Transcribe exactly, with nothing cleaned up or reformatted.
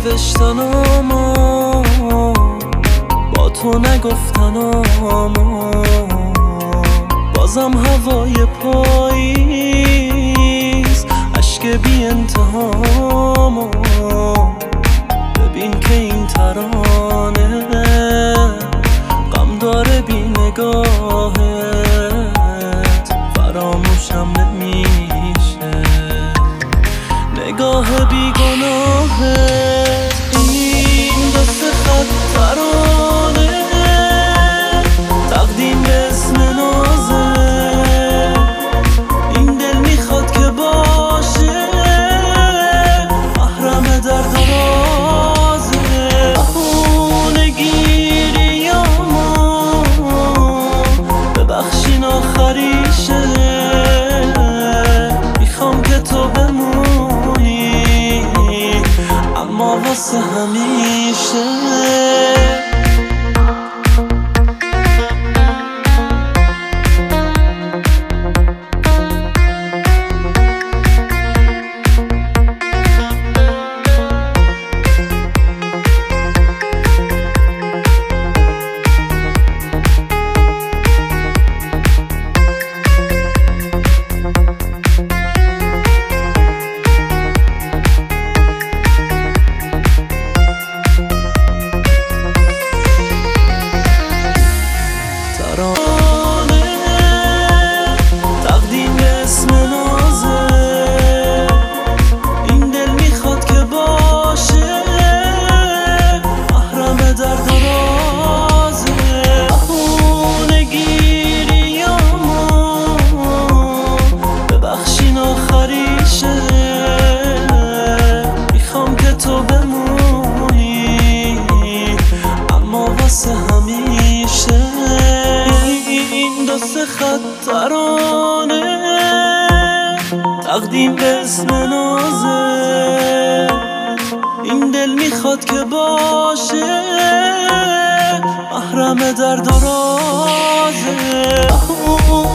نوشتنامو با تو نگفتنامو، بازم هوای پاییز عشق بی انتهامو. ببین که این ترانه غم داره بی نگاهت، فراموشم نمیشه نگاه بی گناهت. این دست خط ترانه تقدیم به اسم نازه، این دل میخواد که باشه محرم درد و رازه. بهونه گیریامو ببخشین آخریشه، میخوام که تو بمونی اما واسه همیشه. تقدیم به اسم نازه، این دل میخواد که باشه محرم درد و رازه. بهونه گیریامو ببخشین آخریشه، میخوام که تو بمونی اما واسه همیشه. این دست خط ترانه تقدیم به اسم نازه، این دل میخواد که باشه محرم درد و رازه.